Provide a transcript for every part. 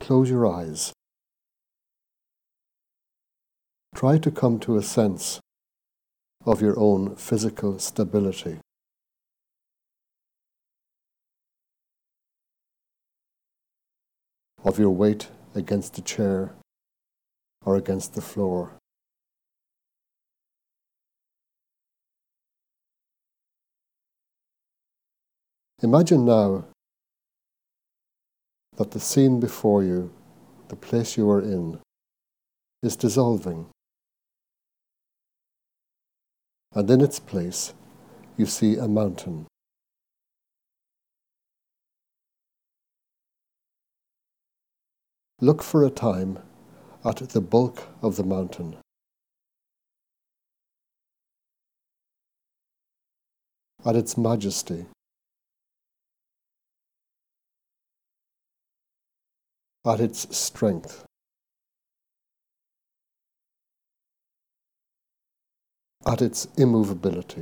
close your eyes, try to come to a sense of your own physical stability. Of your weight against the chair or against the floor. Imagine now that the scene before you, the place you are in, is dissolving. And in its place, you see a mountain. Look for a time at the bulk of the mountain. At its majesty. At its strength. At its immovability.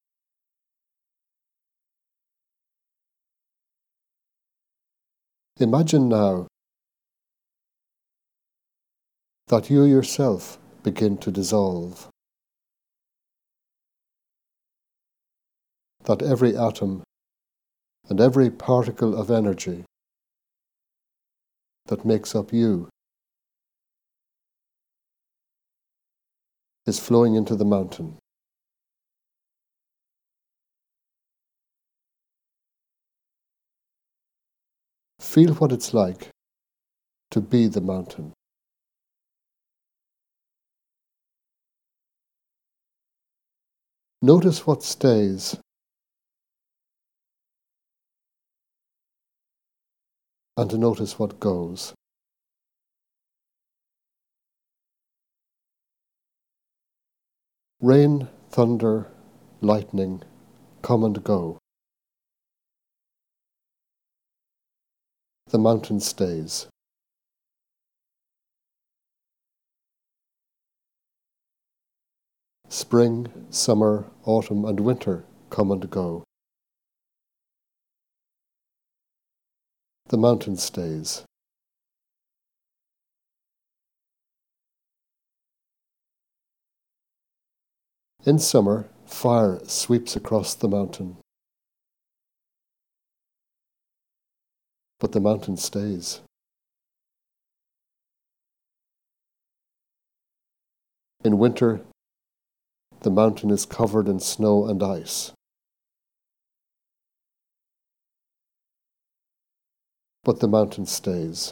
Imagine now that you yourself begin to dissolve, that every atom and every particle of energy that makes up you is flowing into the mountain. Feel what it's like to be the mountain. Notice what stays and notice what goes. Rain, thunder, lightning come and go. The mountain stays. Spring, summer, autumn and winter come and go. The mountain stays. In summer, fire sweeps across the mountain. But the mountain stays. In winter, the mountain is covered in snow and ice. But the mountain stays.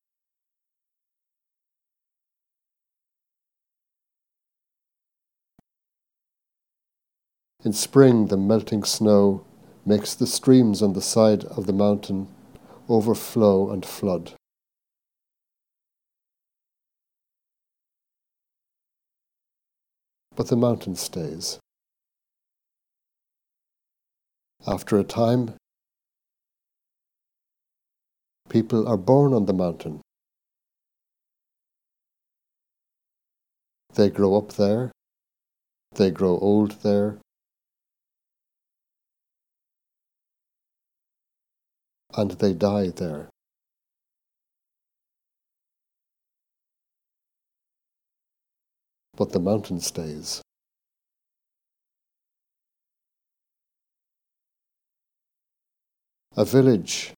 In spring, the melting snow makes the streams on the side of the mountain overflow and flood. But the mountain stays. After a time, people are born on the mountain. They grow up there, they grow old there, and they die there. But the mountain stays. A village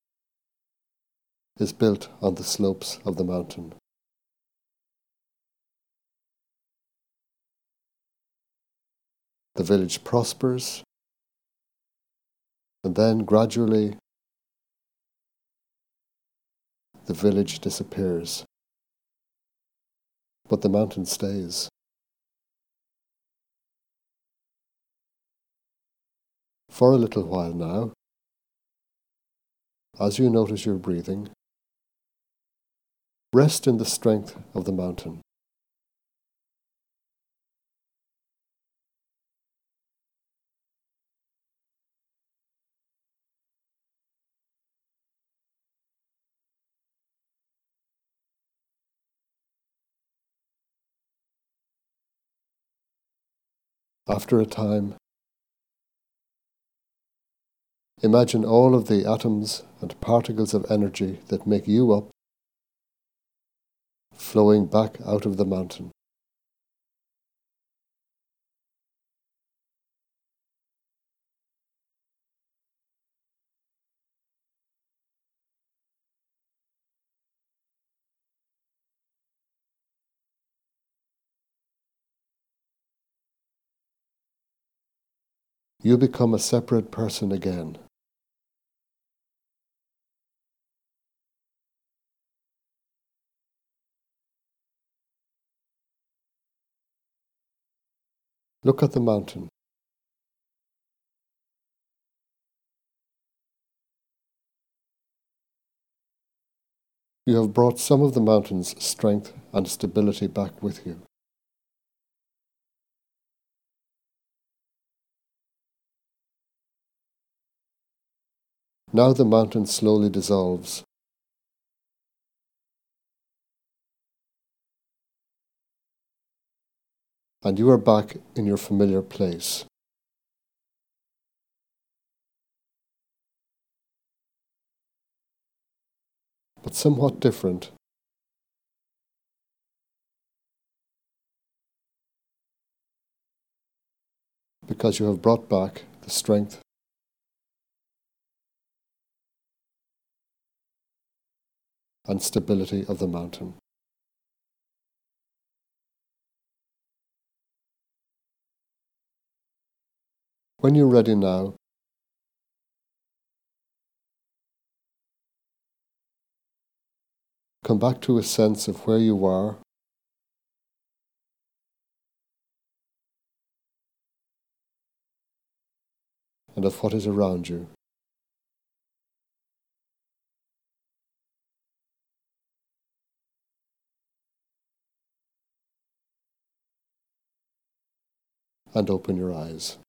is built on the slopes of the mountain. The village prospers, and then gradually the village disappears. But the mountain stays. For a little while now, as you notice your breathing, rest in the strength of the mountain. After a time, imagine all of the atoms and particles of energy that make you up flowing back out of the mountain. You become a separate person again. Look at the mountain. You have brought some of the mountain's strength and stability back with you. Now the mountain slowly dissolves. And you are back in your familiar place. But somewhat different. Because you have brought back the strength and stability of the mountain. When you're ready now, come back to a sense of where you are and of what is around you. And open your eyes.